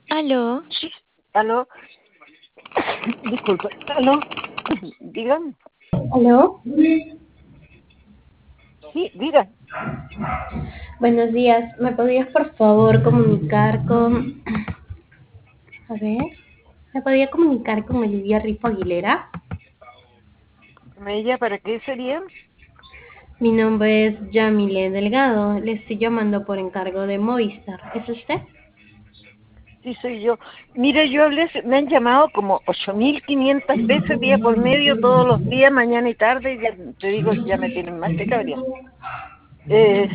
Aló, Sí, aló, disculpe, aló, digan, ¿Aló? sí, digan. Buenos días. ¿Me podrías por favor comunicar con... A ver. ¿Me podría comunicar con Olivia Rifo Aguilera? ¿Ella para qué sería? Mi nombre es Yamile Delgado. Le estoy llamando por encargo de Movistar. ¿Es usted? Sí, soy yo. Mira, yo hablé, me han llamado como 8.500 veces día por medio, todos los días, mañana y tarde, y ya te digo, ya me tienen más que cabría. Eh,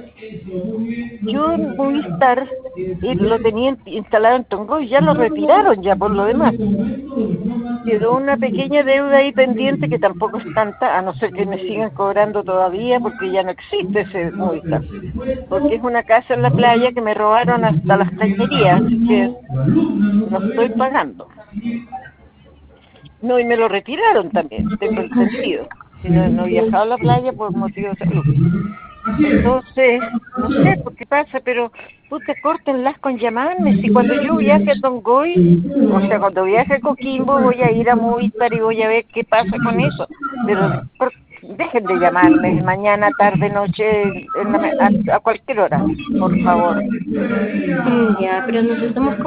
yo en Movistar lo tenía instalado en Tongo y ya lo retiraron ya por lo demás. Quedó una pequeña deuda ahí pendiente que tampoco es tanta, a no ser que me sigan cobrando todavía porque ya no existe ese Movistar. Porque es una casa en la playa que me robaron hasta las cañerías, así que no estoy pagando. No, y me lo retiraron también, tengo entendido. Si no he viajado a la playa por motivo de salud. Entonces, no sé por qué pasa, pero puta, córtenlas con llamarme. Si cuando yo viaje a Tongoy, o sea, cuando viaje a Coquimbo, voy a ir a Movistar y voy a ver qué pasa con eso. Pero dejen de llamarme mañana, tarde, noche, a cualquier hora, por favor. Ya, pero nos estamos